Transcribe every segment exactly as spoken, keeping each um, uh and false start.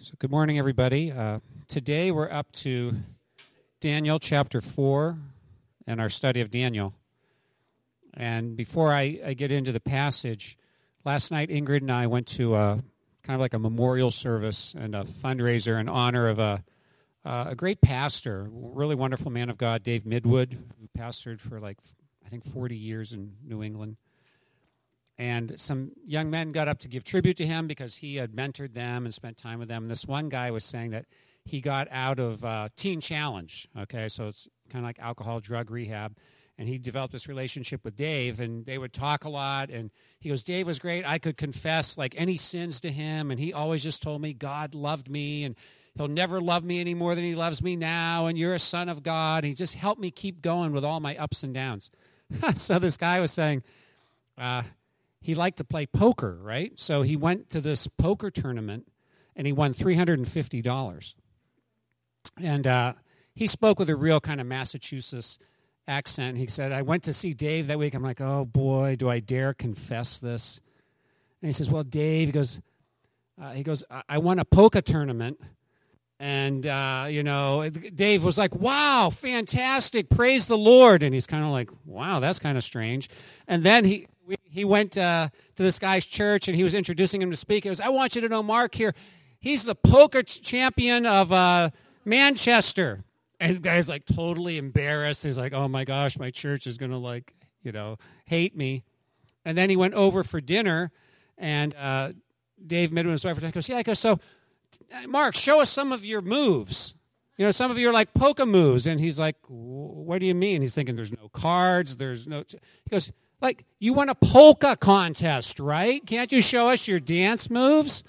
So good morning, everybody. Uh, today we're up to Daniel chapter four and our study of Daniel. And before I, I get into the passage, last night Ingrid and I went to a, kind of like a memorial service and a fundraiser in honor of a, uh, a great pastor, really wonderful man of God, Dave Midwood, who pastored for like, I think, forty years in New England. And some young men got up to give tribute to him because he had mentored them and spent time with them. And this one guy was saying that he got out of uh, Teen Challenge, okay? So it's kind of like alcohol, drug rehab. And he developed this relationship with Dave, and they would talk a lot. And he goes, Dave was great. I could confess, like, any sins to him. And he always just told me God loved me, and he'll never love me any more than he loves me now, and you're a son of God. He just helped me keep going with all my ups and downs. So this guy was saying, uh, he liked to play poker, right? So he went to this poker tournament, and he won three hundred fifty dollars. And uh, he spoke with a real kind of Massachusetts accent. He said, I went to see Dave that week. I'm like, oh, boy, do I dare confess this? And he says, well, Dave, he goes, uh, he goes, I-, I won a poker tournament. And, uh, you know, Dave was like, wow, fantastic, praise the Lord. And he's kind of like, wow, that's kind of strange. And then he... He went uh, to this guy's church, and he was introducing him to speak. He goes, I want you to know Mark here. He's the poker ch- champion of uh, Manchester. And the guy's, like, totally embarrassed. He's like, oh, my gosh, my church is going to, like, you know, hate me. And then he went over for dinner, and uh, Dave Midwood, his wife, goes, yeah, he goes, so, Mark, show us some of your moves. You know, some of your, like, poker moves. And he's like, what do you mean? He's thinking there's no cards, there's no... T-. He goes... Like, you won a polka contest, right? Can't you show us your dance moves?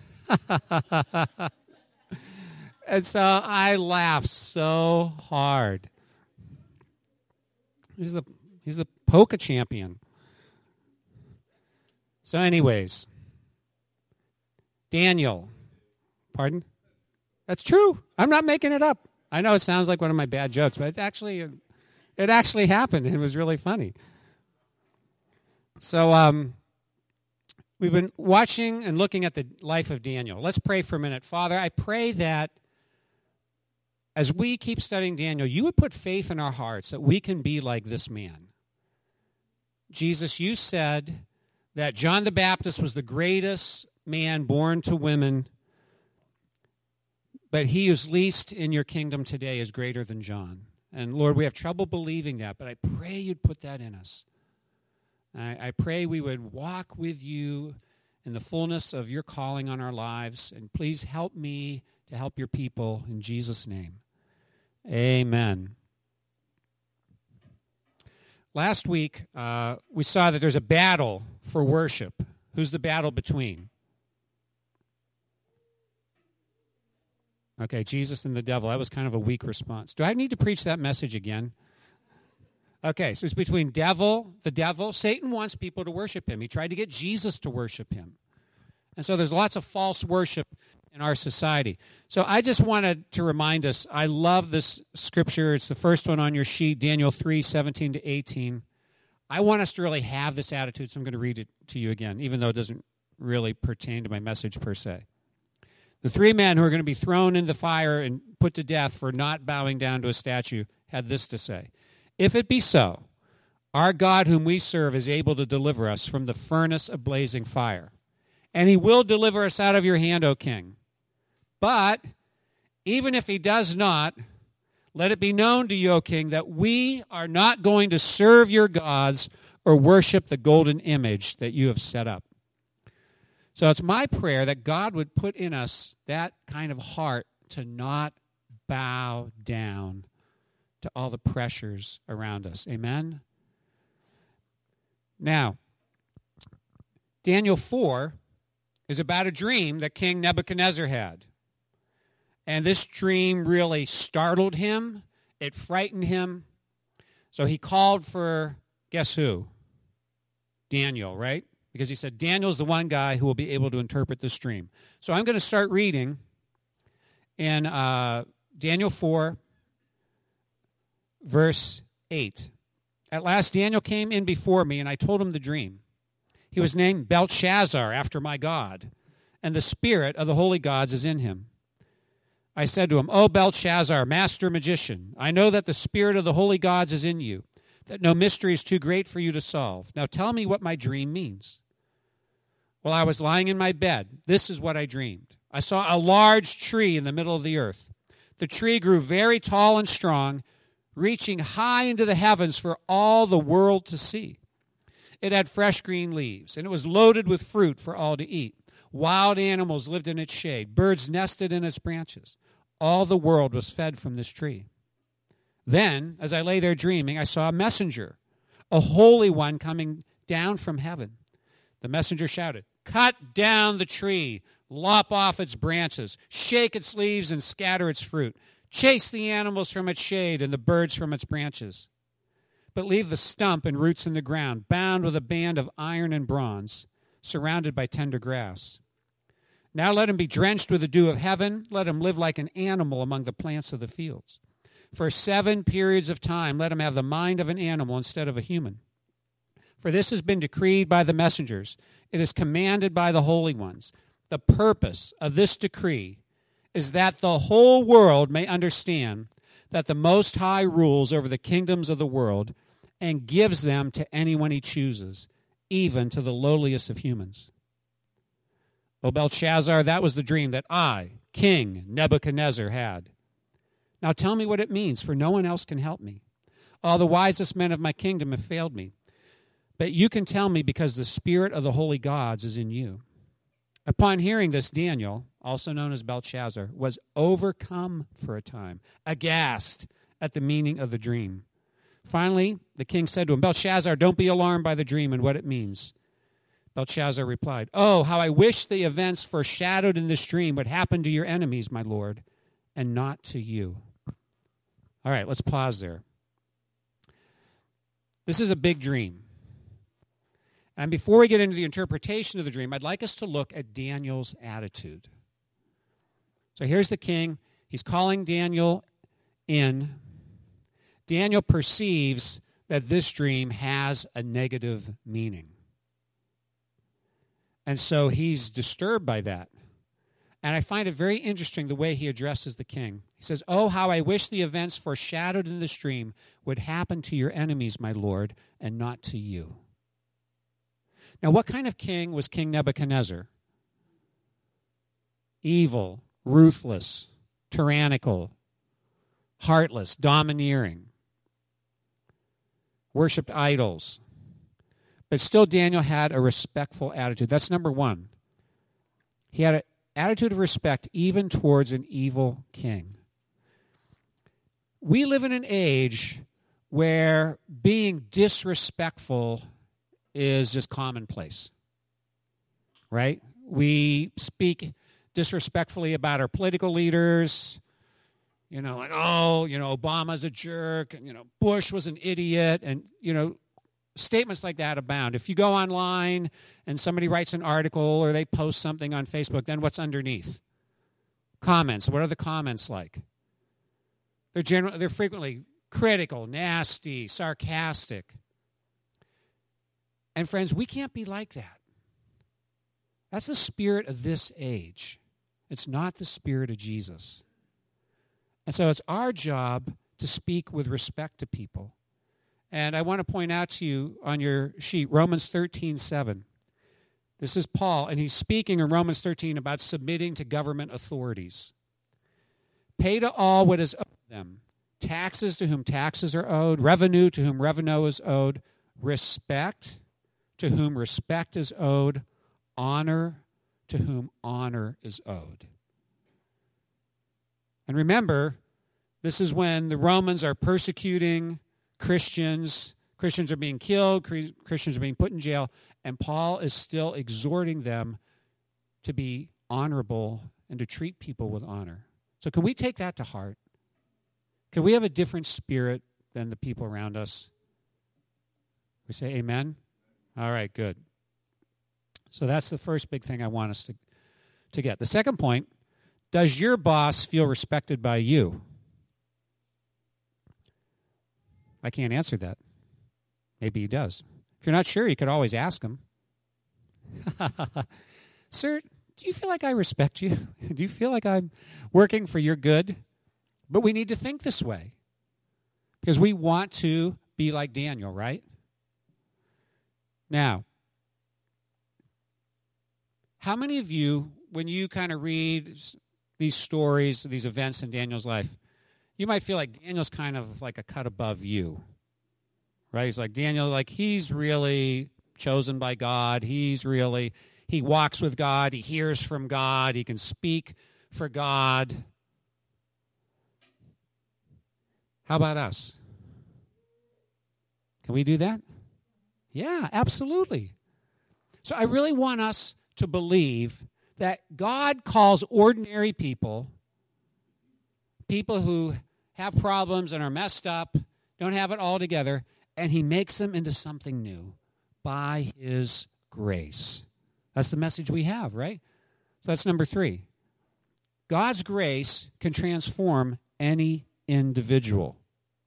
And so I laughed so hard. He's the he's the polka champion. So anyways, Daniel. Pardon? That's true. I'm not making it up. I know it sounds like one of my bad jokes, but it actually it actually happened. It was really funny. So um, we've been watching and looking at the life of Daniel. Let's pray for a minute. Father, I pray that as we keep studying Daniel, you would put faith in our hearts that we can be like this man. Jesus, you said that John the Baptist was the greatest man born to women, but he who's least in your kingdom today is greater than John. And Lord, we have trouble believing that, but I pray you'd put that in us. I, I pray we would walk with you in the fullness of your calling on our lives. And please help me to help your people in Jesus' name. Amen. Last week, uh, we saw that there's a battle for worship. Who's the battle between? Okay, Jesus and the devil. That was kind of a weak response. Do I need to preach that message again? Okay, so it's between devil, the devil. Satan wants people to worship him. He tried to get Jesus to worship him. And so there's lots of false worship in our society. So I just wanted to remind us, I love this scripture. It's the first one on your sheet, Daniel three, seventeen to eighteen. I want us to really have this attitude, so I'm going to read it to you again, even though it doesn't really pertain to my message per se. The three men who are going to be thrown into the fire and put to death for not bowing down to a statue had this to say. If it be so, our God whom we serve is able to deliver us from the furnace of blazing fire, and he will deliver us out of your hand, O king. But even if he does not, let it be known to you, O king, that we are not going to serve your gods or worship the golden image that you have set up. So it's my prayer that God would put in us that kind of heart to not bow down to all the pressures around us. Amen? Now, Daniel four is about a dream that King Nebuchadnezzar had. And this dream really startled him. It frightened him. So he called for, guess who? Daniel, right? Because he said, Daniel's the one guy who will be able to interpret this dream. So I'm going to start reading in uh, Daniel four, verse eight. At last Daniel came in before me, and I told him the dream. He was named Belshazzar, after my God. and the spirit of the holy gods is in him. I said to him, O Belshazzar, master magician, I know that the spirit of the holy gods is in you, that no mystery is too great for you to solve. Now tell me what my dream means. While I was lying in my bed, this is what I dreamed. I saw a large tree in the middle of the earth. The tree grew very tall and strong, reaching high into the heavens for all the world to see. It had fresh green leaves, and it was loaded with fruit for all to eat. Wild animals lived in its shade. Birds nested in its branches. All the world was fed from this tree. Then, as I lay there dreaming, I saw a messenger, a holy one coming down from heaven. The messenger shouted, Cut down the tree, lop off its branches, shake its leaves and scatter its fruit. Chase the animals from its shade and the birds from its branches. But leave the stump and roots in the ground, bound with a band of iron and bronze, surrounded by tender grass. Now let him be drenched with the dew of heaven. Let him live like an animal among the plants of the fields. For seven periods of time, let him have the mind of an animal instead of a human. For this has been decreed by the messengers. It is commanded by the holy ones. The purpose of this decree is that the whole world may understand that the Most High rules over the kingdoms of the world and gives them to anyone he chooses, even to the lowliest of humans. O Belshazzar, that was the dream that I, King Nebuchadnezzar, had. Now tell me what it means, for no one else can help me. All the wisest men of my kingdom have failed me. But you can tell me because the spirit of the holy gods is in you. Upon hearing this, Daniel, also known as Belshazzar, was overcome for a time, aghast at the meaning of the dream. Finally, the king said to him, Belshazzar, don't be alarmed by the dream and what it means. Belshazzar replied, Oh, how I wish the events foreshadowed in this dream would happen to your enemies, my lord, and not to you. All right, let's pause there. This is a big dream. And before we get into the interpretation of the dream, I'd like us to look at Daniel's attitude. So here's the king. He's calling Daniel in. Daniel perceives that this dream has a negative meaning. And so he's disturbed by that. And I find it very interesting the way he addresses the king. He says, Oh, how I wish the events foreshadowed in this dream would happen to your enemies, my lord, and not to you. Now, what kind of king was King Nebuchadnezzar? Evil, ruthless, tyrannical, heartless, domineering, worshipped idols. But still, Daniel had a respectful attitude. That's number one. He had an attitude of respect even towards an evil king. We live in an age where being disrespectful is just commonplace, right? We speak disrespectfully about our political leaders, you know, like, oh, you know, Obama's a jerk, and, you know, Bush was an idiot, and, you know, statements like that abound. If you go online and somebody writes an article or they post something on Facebook, then what's underneath? Comments. What are the comments like? They're generally, they're frequently critical, nasty, sarcastic. And friends, we can't be like that. That's the spirit of this age. It's not the spirit of Jesus. And so it's our job to speak with respect to people. And I want to point out to you on your sheet, Romans thirteen seven. This is Paul, and he's speaking in Romans thirteen about submitting to government authorities. Pay to all what is owed them. Taxes to whom taxes are owed. Revenue to whom revenue is owed. Respect to whom respect is owed. Honor to whom honor is owed. And remember, this is when the Romans are persecuting Christians. Christians are being killed. Christians are being put in jail. And Paul is still exhorting them to be honorable and to treat people with honor. So can we take that to heart? Can we have a different spirit than the people around us? We say amen? All right, good. So that's the first big thing I want us to, to get. The second point, does your boss feel respected by you? I can't answer that. Maybe he does. If you're not sure, you could always ask him. Sir, do you feel like I respect you? Do you feel like I'm working for your good? But we need to think this way because we want to be like Daniel, right? Now, how many of you, when you kind of read these stories, these events in Daniel's life, you might feel like Daniel's kind of like a cut above you, right? He's like, Daniel, like he's really chosen by God. He's really, he walks with God. He hears from God. He can speak for God. How about us? Can we do that? Yeah, absolutely. So I really want us to believe that God calls ordinary people, people who have problems and are messed up, don't have it all together, and he makes them into something new by his grace. That's the message we have, right? So that's number three. God's grace can transform any individual.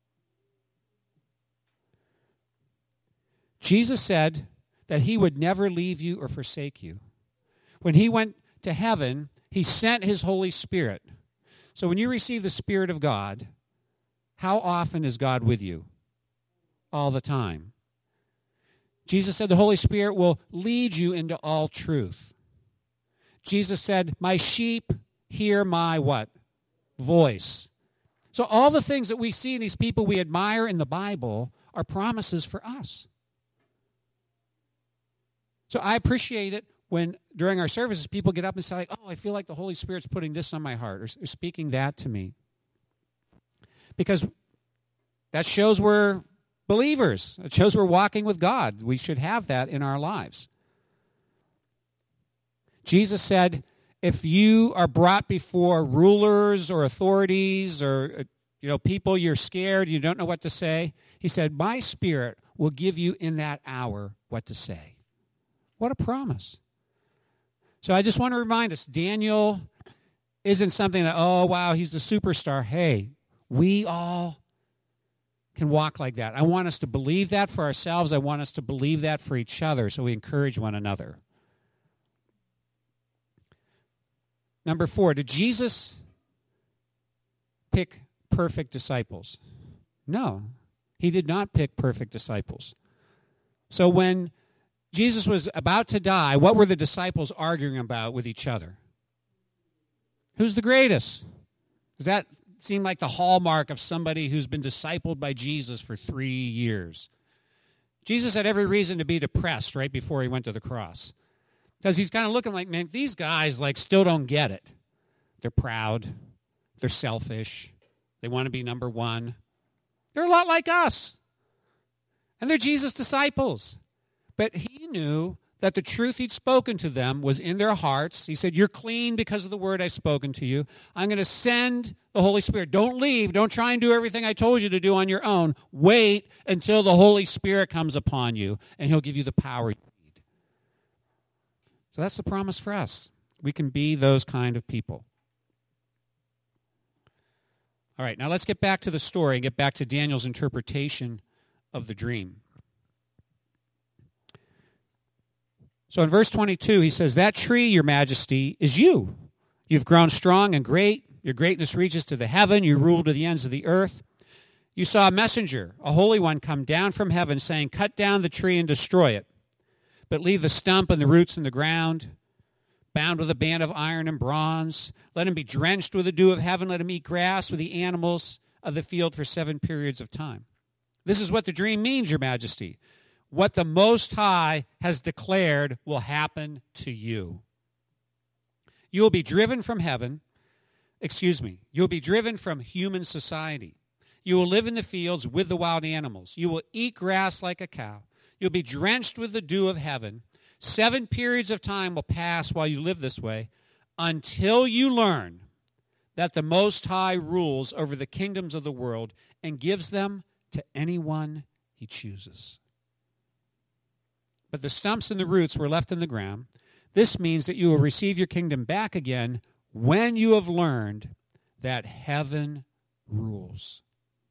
Jesus said that he would never leave you or forsake you. When he went to heaven, he sent his Holy Spirit. So when you receive the Spirit of God, how often is God with you? All the time. Jesus said the Holy Spirit will lead you into all truth. Jesus said, my sheep hear my what? Voice. So all the things that we see in these people we admire in the Bible are promises for us. So I appreciate it when during our services people get up and say, like, oh, I feel like the Holy Spirit's putting this on my heart or, or speaking that to me. Because that shows we're believers. It shows we're walking with God. We should have that in our lives. Jesus said, if you are brought before rulers or authorities or you know people you're scared, you don't know what to say, he said, my Spirit will give you in that hour what to say. What a promise. So I just want to remind us, Daniel isn't something that, oh, wow, he's the superstar. Hey, we all can walk like that. I want us to believe that for ourselves. I want us to believe that for each other so we encourage one another. Number four, did Jesus pick perfect disciples? No, he did not pick perfect disciples. So when Jesus was about to die, what were the disciples arguing about with each other? Who's the greatest? Does that seem like the hallmark of somebody who's been discipled by Jesus for three years? Jesus had every reason to be depressed right before he went to the cross. Because he's kind of looking like, man, these guys like still don't get it. They're proud. They're selfish. They want to be number one. They're a lot like us. And they're Jesus' disciples. But he knew that the truth he'd spoken to them was in their hearts. He said, you're clean because of the word I've spoken to you. I'm going to send the Holy Spirit. Don't leave. Don't try and do everything I told you to do on your own. Wait until the Holy Spirit comes upon you, and he'll give you the power you need. So that's the promise for us. We can be those kind of people. All right, now let's get back to the story and get back to Daniel's interpretation of the dream. So in verse twenty-two, he says, that tree, your majesty, is you. You've grown strong and great. Your greatness reaches to the heaven. You rule to the ends of the earth. You saw a messenger, a holy one, come down from heaven, saying, cut down the tree and destroy it, but leave the stump and the roots in the ground, bound with a band of iron and bronze. Let him be drenched with the dew of heaven. Let him eat grass with the animals of the field for seven periods of time. This is what the dream means, your majesty. What the Most High has declared will happen to you. You will be driven from heaven, excuse me, you will be driven from human society. You will live in the fields with the wild animals. You will eat grass like a cow. You'll be drenched with the dew of heaven. Seven periods of time will pass while you live this way until you learn that the Most High rules over the kingdoms of the world and gives them to anyone he chooses. But the stumps and the roots were left in the ground. This means that you will receive your kingdom back again when you have learned that heaven rules.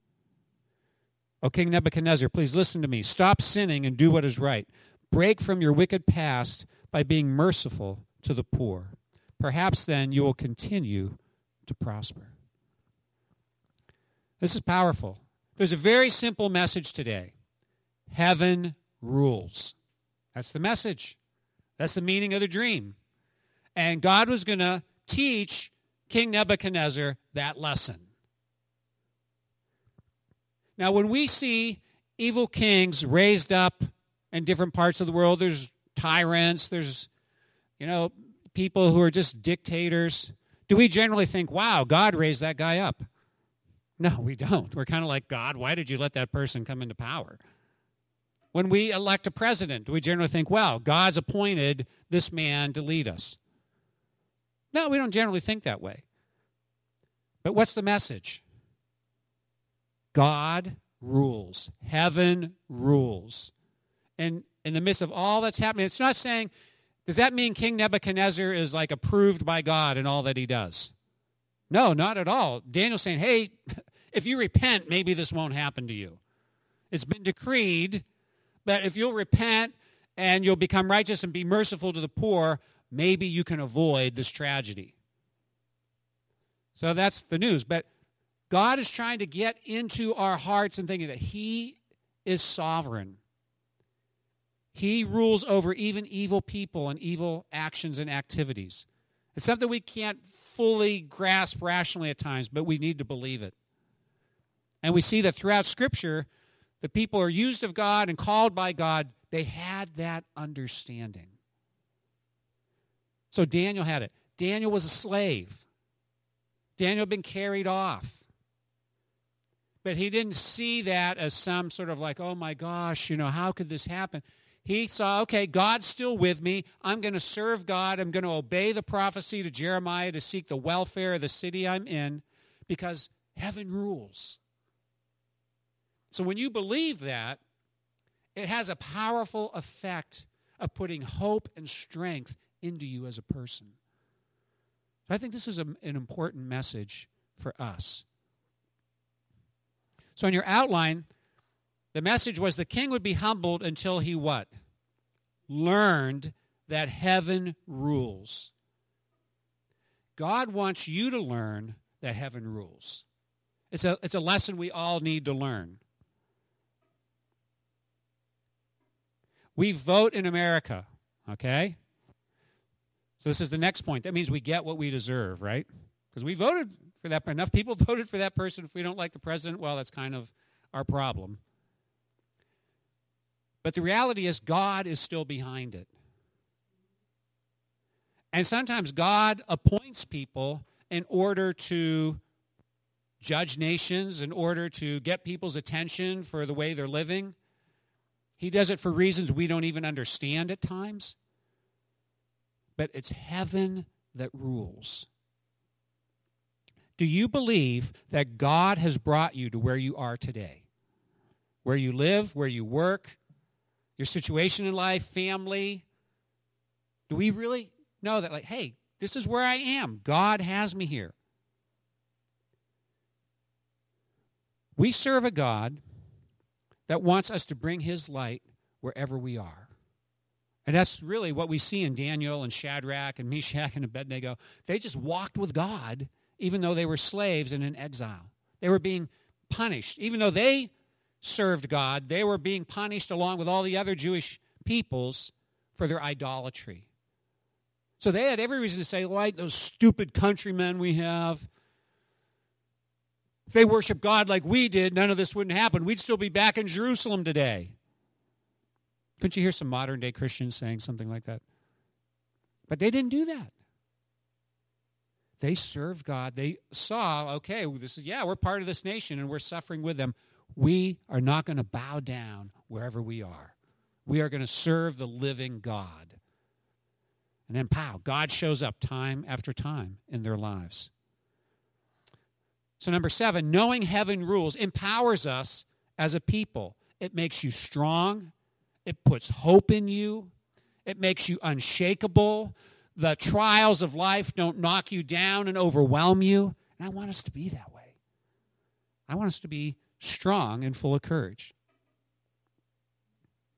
O King Nebuchadnezzar, please listen to me. Stop sinning and do what is right. Break from your wicked past by being merciful to the poor. perhaps then you will continue to prosper. This is powerful. There's a very simple message today. Heaven rules. That's the message. That's the meaning of the dream. And God was going to teach King Nebuchadnezzar that lesson. Now, when we see evil kings raised up in different parts of the world, there's tyrants, there's, you know, people who are just dictators. Do we generally think, wow, God raised that guy up? No, we don't. We're kind of like, God, why did you let that person come into power? When we elect a president, do we generally think, wow, God's appointed this man to lead us? No, we don't generally think that way. But what's the message? God rules. Heaven rules. And in the midst of all that's happening, it's not saying, does that mean King Nebuchadnezzar is like approved by God in all that he does? No, not at all. Daniel's saying, hey, if you repent, maybe this won't happen to you. It's been decreed that if you'll repent and you'll become righteous and be merciful to the poor, maybe you can avoid this tragedy. So that's the news. But God is trying to get into our hearts and thinking that He is sovereign. He rules over even evil people and evil actions and activities. It's something we can't fully grasp rationally at times, but we need to believe it. And we see that throughout Scripture, the people are used of God and called by God. They had that understanding. So Daniel had it. Daniel was a slave. Daniel had been carried off. But he didn't see that as some sort of like, oh my gosh, you know, how could this happen? He saw, okay, God's still with me. I'm going to serve God. I'm going to obey the prophecy to Jeremiah to seek the welfare of the city I'm in because heaven rules. So when you believe that, it has a powerful effect of putting hope and strength into you as a person. I think this is a, an important message for us. So in your outline, the message was the king would be humbled until he what? Learned that heaven rules. God wants you to learn that heaven rules. It's a, it's a lesson we all need to learn. We vote in America, okay? So this is the next point. That means we get what we deserve, right? Because we voted for that. Enough people voted for that person. If we don't like the president, well, that's kind of our problem. But the reality is God is still behind it. And sometimes God appoints people in order to judge nations, in order to get people's attention for the way they're living. He does it for reasons we don't even understand at times. But it's heaven that rules. Do you believe that God has brought you to where you are today? Where you live, where you work, your situation in life, family? Do we really know that, like, hey, this is where I am. God has me here. We serve a God that wants us to bring His light wherever we are. And that's really what we see in Daniel and Shadrach and Meshach and Abednego. They just walked with God even though they were slaves and in exile. They were being punished. Even though they served God, they were being punished along with all the other Jewish peoples for their idolatry. So they had every reason to say, like, those stupid countrymen we have, if they worship God like we did, none of this wouldn't happen. We'd still be back in Jerusalem today. Couldn't you hear some modern-day Christians saying something like that? But they didn't do that. They served God. They saw, okay, this is, yeah, we're part of this nation and we're suffering with them. We are not going to bow down wherever we are. We are going to serve the living God. And then, pow, God shows up time after time in their lives. So number seven, knowing heaven rules empowers us as a people. It makes you strong. It puts hope in you. It makes you unshakable. The trials of life don't knock you down and overwhelm you. And I want us to be that way. I want us to be strong and full of courage.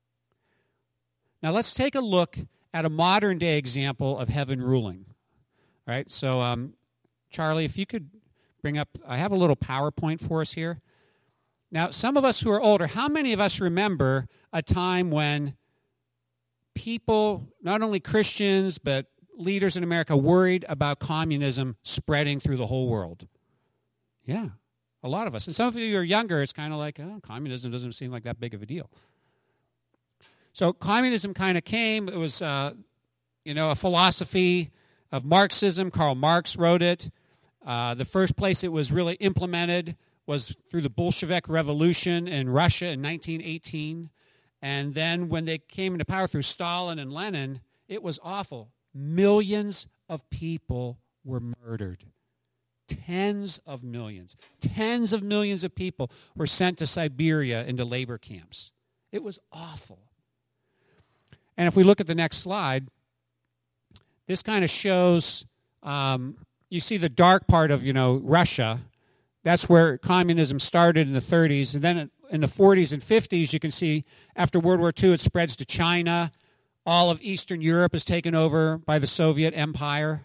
Now let's take a look at a modern-day example of heaven ruling. right? So, um, Charlie, if you could bring up, I have a little PowerPoint for us here. Now, some of us who are older, how many of us remember a time when people, not only Christians, but leaders in America, worried about communism spreading through the whole world? Yeah, a lot of us. And some of you who are younger, it's kind of like, oh, communism doesn't seem like that big of a deal. So communism kind of came. It was, uh, you know, a philosophy of Marxism. Karl Marx wrote it. Uh, the first place it was really implemented was through the Bolshevik Revolution in Russia in nineteen eighteen. And then when they came into power through Stalin and Lenin, it was awful. Millions of people were murdered. Tens of millions. Tens of millions of people were sent to Siberia into labor camps. It was awful. And if we look at the next slide, this kind of shows, um, you see the dark part of, you know, Russia. That's where communism started in the thirties. And then in the forties and fifties, you can see after World War Two, it spreads to China. All of Eastern Europe is taken over by the Soviet Empire.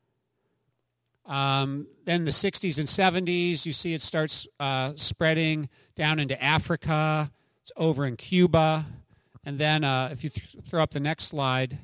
Um, then in the sixties and seventies, you see it starts uh, spreading down into Africa. It's over in Cuba. And then uh, if you th- throw up the next slide,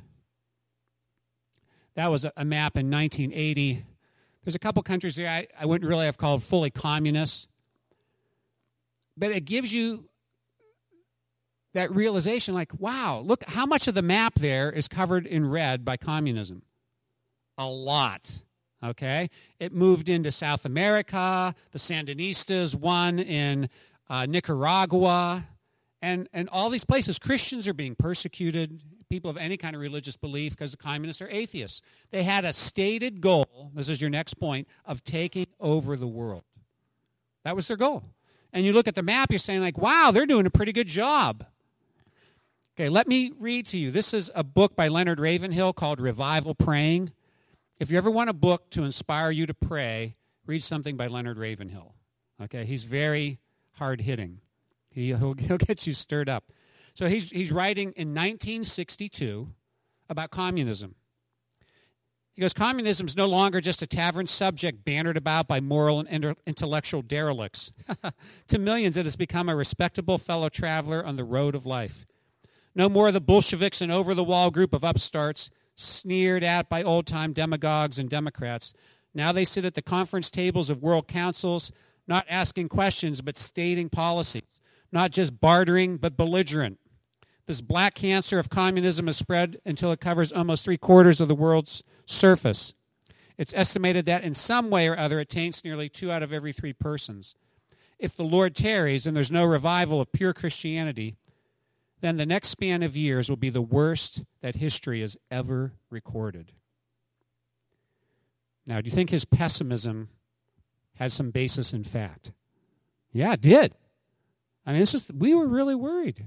that was a, a map in nineteen eighty. There's a couple countries here I, I wouldn't really have called fully communist. But it gives you that realization like, wow, look how much of the map there is covered in red by communism. A lot, okay? It moved into South America. The Sandinistas won in uh, Nicaragua. And, and all these places, Christians are being persecuted, people of any kind of religious belief, because the communists are atheists. They had a stated goal, this is your next point, of taking over the world. That was their goal. And you look at the map, you're saying like, wow, they're doing a pretty good job. Okay, let me read to you. This is a book by Leonard Ravenhill called Revival Praying. If you ever want a book to inspire you to pray, read something by Leonard Ravenhill. Okay, he's very hard-hitting. He, he'll, he'll get you stirred up. So he's, he's writing in nineteen sixty-two about communism. He goes, communism is no longer just a tavern subject bannered about by moral and inter- intellectual derelicts. To millions, it has become a respectable fellow traveler on the road of life. No more the Bolsheviks, an over-the-wall group of upstarts, sneered at by old-time demagogues and Democrats. Now they sit at the conference tables of world councils, not asking questions, but stating policies. Not just bartering, but belligerent. This black cancer of communism has spread until it covers almost three-quarters of the world's surface. It's estimated that in some way or other it taints nearly two out of every three persons. If the Lord tarries and there's no revival of pure Christianity, then the next span of years will be the worst that history has ever recorded. Now, do you think his pessimism has some basis in fact? Yeah, it did. I mean, this was, we were really worried.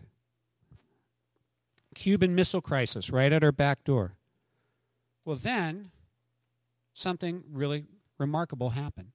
Cuban Missile Crisis right at our back door. Well, then, something really remarkable happened.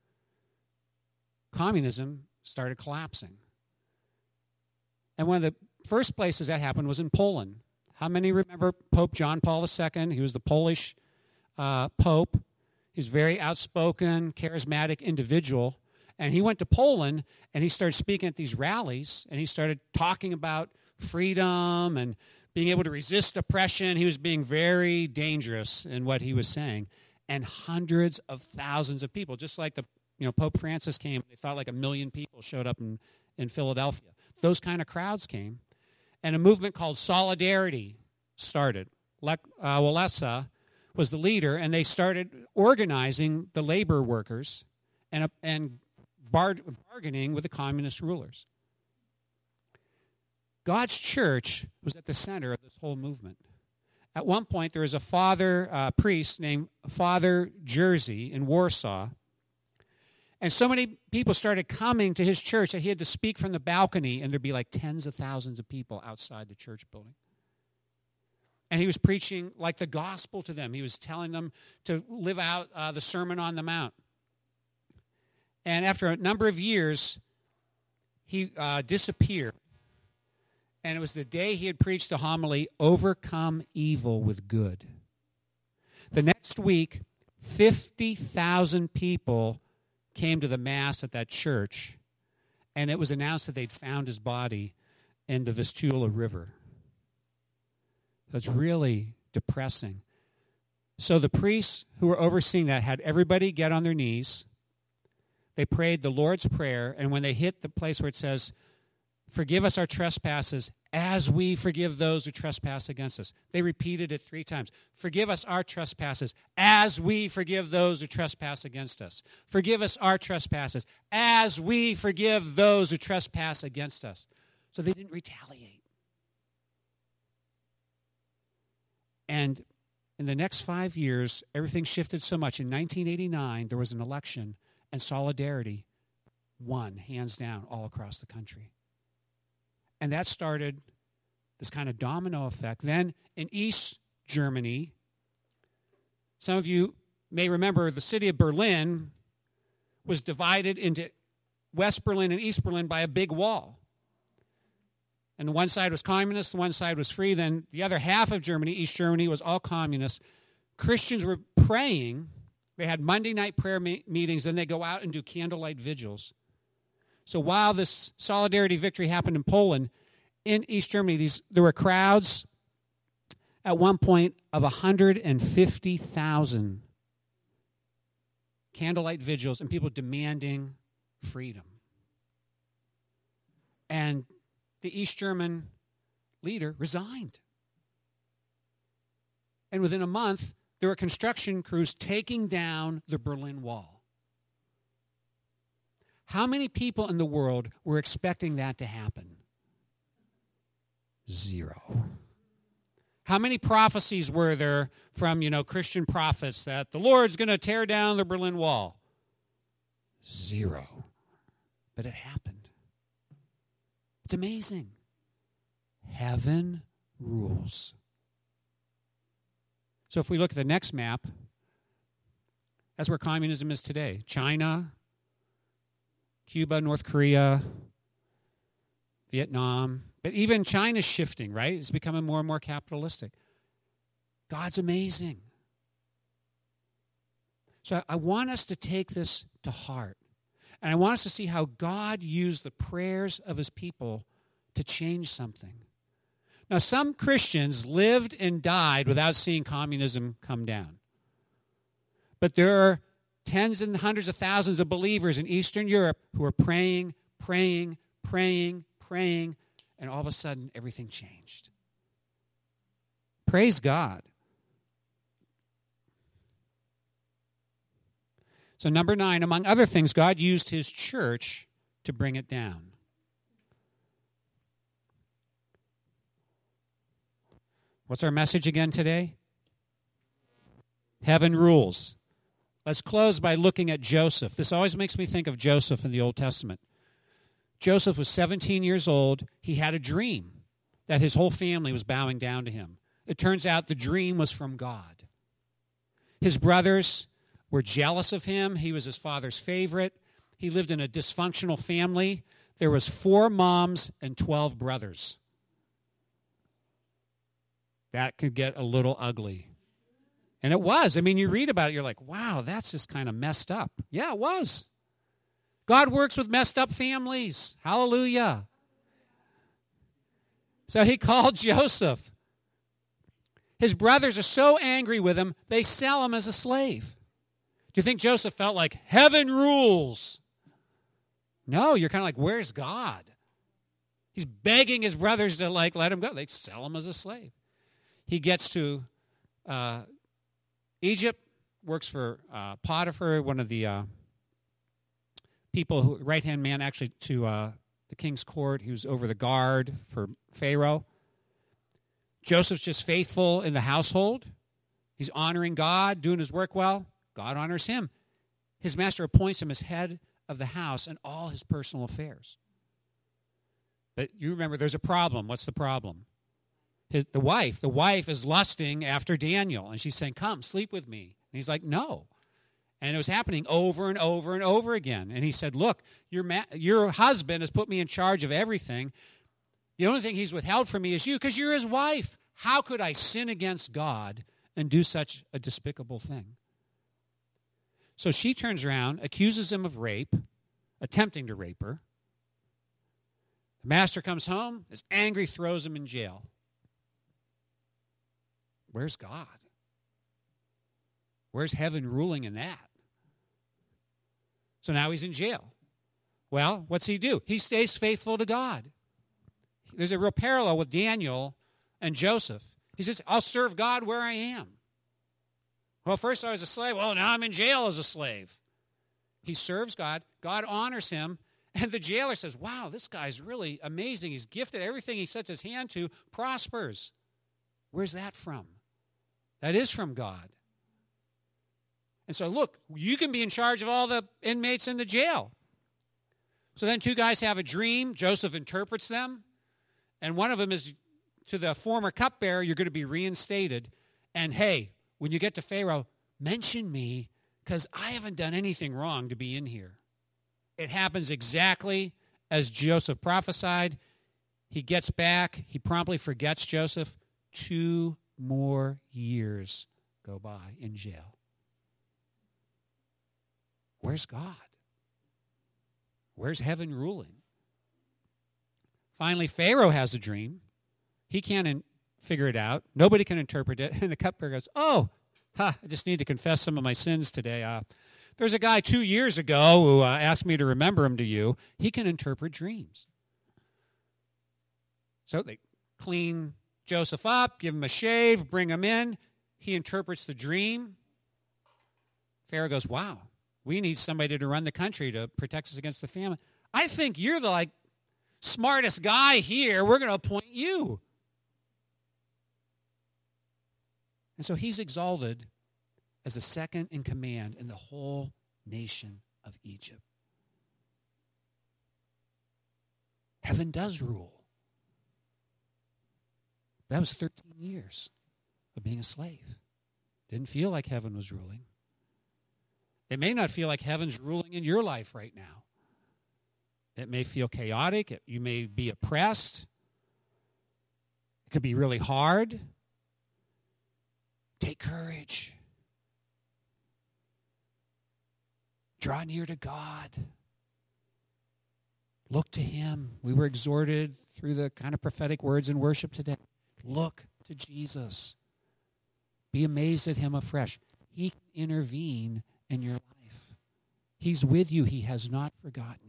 Communism started collapsing. And one of the first places that happened was in Poland. How many remember Pope John Paul the Second? He was the Polish uh, Pope. He was a very outspoken, charismatic individual. And he went to Poland, and he started speaking at these rallies, and he started talking about freedom and being able to resist oppression. He was being very dangerous in what he was saying. And hundreds of thousands of people, just like the you know Pope Francis came, they thought like a million people showed up in, in Philadelphia. Those kind of crowds came. And a movement called Solidarity started. Lech uh, Walesa was the leader, and they started organizing the labor workers and, and bar bargaining with the communist rulers. God's church was at the center of this whole movement. At one point, there was a father uh, priest named Father Jerzy in Warsaw. And so many people started coming to his church that he had to speak from the balcony, and there'd be like tens of thousands of people outside the church building. And he was preaching like the gospel to them. He was telling them to live out uh, the Sermon on the Mount. And after a number of years, he uh, disappeared. And it was the day he had preached a homily, Overcome Evil with Good. The next week, fifty thousand people came to the Mass at that church, and it was announced that they'd found his body in the Vistula River. That's really depressing. So the priests who were overseeing that had everybody get on their knees. They prayed the Lord's Prayer, and when they hit the place where it says, "Forgive us our trespasses as we forgive those who trespass against us," they repeated it three times. "Forgive us our trespasses as we forgive those who trespass against us. Forgive us our trespasses as we forgive those who trespass against us." So they didn't retaliate. And in the next five years, everything shifted so much. In nineteen eighty-nine, there was an election, and Solidarity won, hands down, all across the country. And that started this kind of domino effect. Then in East Germany, some of you may remember the city of Berlin was divided into West Berlin and East Berlin by a big wall. And the one side was communist, the one side was free. Then the other half of Germany, East Germany, was all communist. Christians were praying. They had Monday night prayer me- meetings, then they go out and do candlelight vigils. So while this Solidarity victory happened in Poland, in East Germany, these there were crowds at one point of one hundred fifty thousand candlelight vigils and people demanding freedom. And the East German leader resigned. And within a month, there were construction crews taking down the Berlin Wall. How many people in the world were expecting that to happen? Zero. How many prophecies were there from, you know, Christian prophets that the Lord's going to tear down the Berlin Wall? Zero. But it happened. It's amazing. Heaven rules. So if we look at the next map, that's where communism is today. China, Cuba, North Korea, Vietnam. But even China's shifting, right? It's becoming more and more capitalistic. God's amazing. So I want us to take this to heart. And I want us to see how God used the prayers of his people to change something. Now, some Christians lived and died without seeing communism come down. But there are tens and hundreds of thousands of believers in Eastern Europe who are praying, praying, praying, praying, and all of a sudden everything changed. Praise God. So number nine, among other things, God used his church to bring it down. What's our message again today? Heaven rules. Let's close by looking at Joseph. This always makes me think of Joseph in the Old Testament. Joseph was seventeen years old. He had a dream that his whole family was bowing down to him. It turns out the dream was from God. His brothers were jealous of him. He was his father's favorite. He lived in a dysfunctional family. There was four moms and twelve brothers. That could get a little ugly. And it was. I mean, you read about it, you're like, wow, that's just kind of messed up. Yeah, it was. God works with messed up families. Hallelujah. So he called Joseph. His brothers are so angry with him, they sell him as a slave. Do you think Joseph felt like, heaven rules? No, you're kind of like, where's God? He's begging his brothers to, like, let him go. They sell him as a slave. He gets to uh, Egypt, works for uh, Potiphar, one of the uh, people, who right-hand man actually to uh, the king's court. He was over the guard for Pharaoh. Joseph's just faithful in the household. He's honoring God, doing his work well. God honors him. His master appoints him as head of the house and all his personal affairs. But you remember, there's a problem. What's the problem? His, the wife, the wife is lusting after Daniel, and she's saying, come, sleep with me. And he's like, no. And it was happening over and over and over again. And he said, look, your, ma- your husband has put me in charge of everything. The only thing he's withheld from me is you, because you're his wife. How could I sin against God and do such a despicable thing? So she turns around, accuses him of rape, attempting to rape her. The master comes home, is angry, throws him in jail. Where's God? Where's heaven ruling in that? So now he's in jail. Well, what's he do? He stays faithful to God. There's a real parallel with Daniel and Joseph. He says, I'll serve God where I am. Well, first I was a slave. Well, now I'm in jail as a slave. He serves God. God honors him. And the jailer says, wow, this guy's really amazing. He's gifted. Everything he sets his hand to prospers. Where's that from? That is from God. And so, look, you can be in charge of all the inmates in the jail. So then two guys have a dream. Joseph interprets them. And one of them is to the former cupbearer, you're going to be reinstated. And hey, when you get to Pharaoh, mention me because I haven't done anything wrong to be in here. It happens exactly as Joseph prophesied. He gets back. He promptly forgets Joseph. Two more years go by in jail. Where's God? Where's heaven ruling? Finally, Pharaoh has a dream. He can't in- figure it out. Nobody can interpret it. And the cupbearer goes, oh, ha, I just need to confess some of my sins today. Uh, there's a guy two years ago who uh, asked me to remember him to you. He can interpret dreams. So they clean Joseph up, give him a shave, bring him in. He interprets the dream. Pharaoh goes, wow, we need somebody to run the country to protect us against the famine. I think you're the like smartest guy here. We're going to appoint you. And so he's exalted as a second in command in the whole nation of Egypt. Heaven does rule. That was thirteen years of being a slave. Didn't feel like heaven was ruling. It may not feel like heaven's ruling in your life right now. It may feel chaotic. It, you may be oppressed. It could be really hard. Take courage. Draw near to God. Look to him. We were exhorted through the kind of prophetic words in worship today. Look to Jesus. Be amazed at him afresh. He can intervene in your life. He's with you. He has not forgotten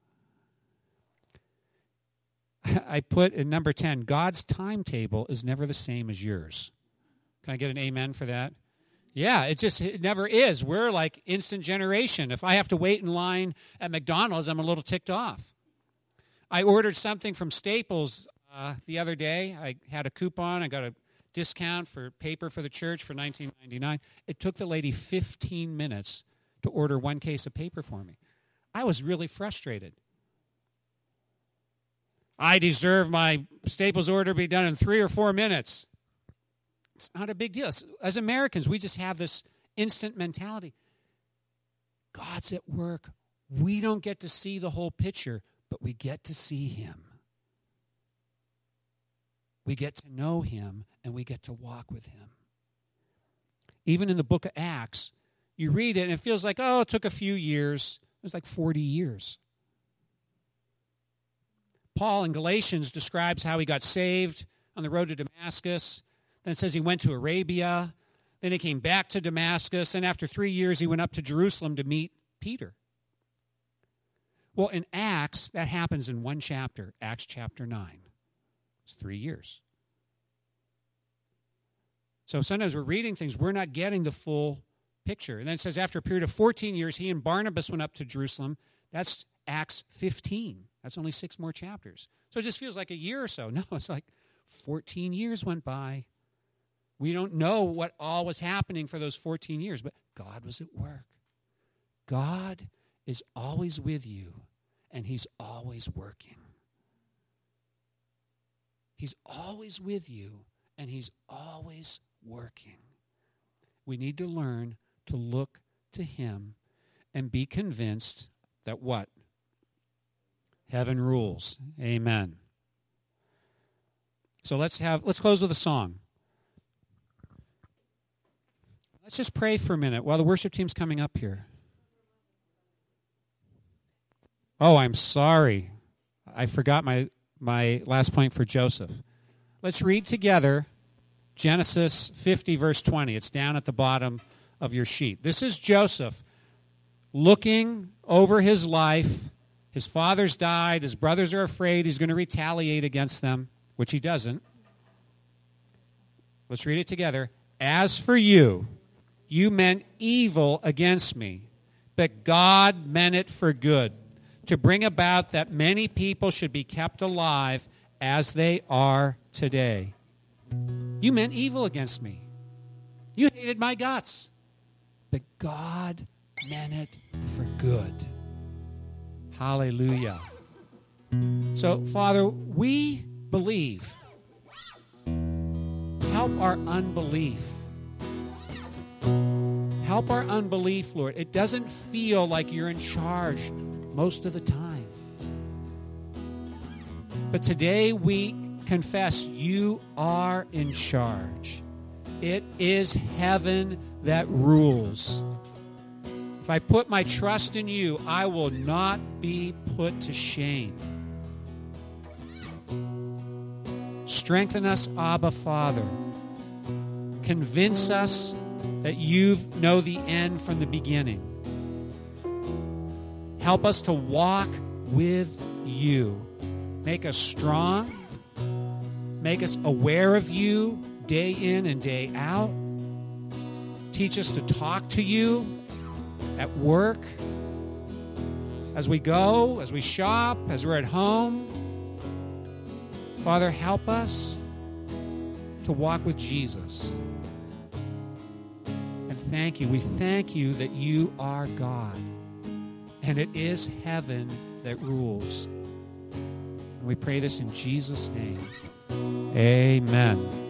you. I put in number ten, God's timetable is never the same as yours. Can I get an amen for that? Yeah, it just it never is. We're like instant generation. If I have to wait in line at McDonald's, I'm a little ticked off. I ordered something from Staples uh, the other day. I had a coupon. I got a discount for paper for the church for nineteen ninety-nine. It took the lady fifteen minutes to order one case of paper for me. I was really frustrated. I deserve my Staples order to be done in three or four minutes. It's not a big deal. As Americans, we just have this instant mentality. God's at work. We don't get to see the whole picture, but we get to see him. We get to know him, and we get to walk with him. Even in the book of Acts, you read it, and it feels like, oh, it took a few years. It was like forty years. Paul in Galatians describes how he got saved on the road to Damascus. Then it says he went to Arabia. Then he came back to Damascus. And after three years, he went up to Jerusalem to meet Peter. Well, in Acts, that happens in one chapter, Acts chapter nine. It's three years. So sometimes we're reading things, we're not getting the full picture. And then it says after a period of fourteen years, he and Barnabas went up to Jerusalem. That's Acts fifteen. That's only six more chapters. So it just feels like a year or so. No, it's like fourteen years went by. We don't know what all was happening for those fourteen years, but God was at work. God is always with you, and he's always working. He's always with you, and he's always working. We need to learn to look to him and be convinced that what? Heaven rules. Amen. So let's have let's close with a song. Let's just pray for a minute while the worship team's coming up here. Oh, I'm sorry. I forgot my, my last point for Joseph. Let's read together Genesis fifty, verse twenty. It's down at the bottom of your sheet. This is Joseph looking over his life. His father's died. His brothers are afraid he's going to retaliate against them, which he doesn't. Let's read it together. As for you, you meant evil against me, but God meant it for good, to bring about that many people should be kept alive as they are today. You meant evil against me. You hated my guts, but God meant it for good. Hallelujah. So, Father, we believe. Help our unbelief. Help our unbelief, Lord. It doesn't feel like you're in charge most of the time. But today we confess you are in charge. It is heaven that rules. If I put my trust in you, I will not be put to shame. Strengthen us, Abba Father. Convince us that you know the end from the beginning. Help us to walk with you. Make us strong. Make us aware of you day in and day out. Teach us to talk to you at work, as we go, as we shop, as we're at home. Father, help us to walk with Jesus. And thank you. We thank you that you are God. And it is heaven that rules. And we pray this in Jesus' name. Amen.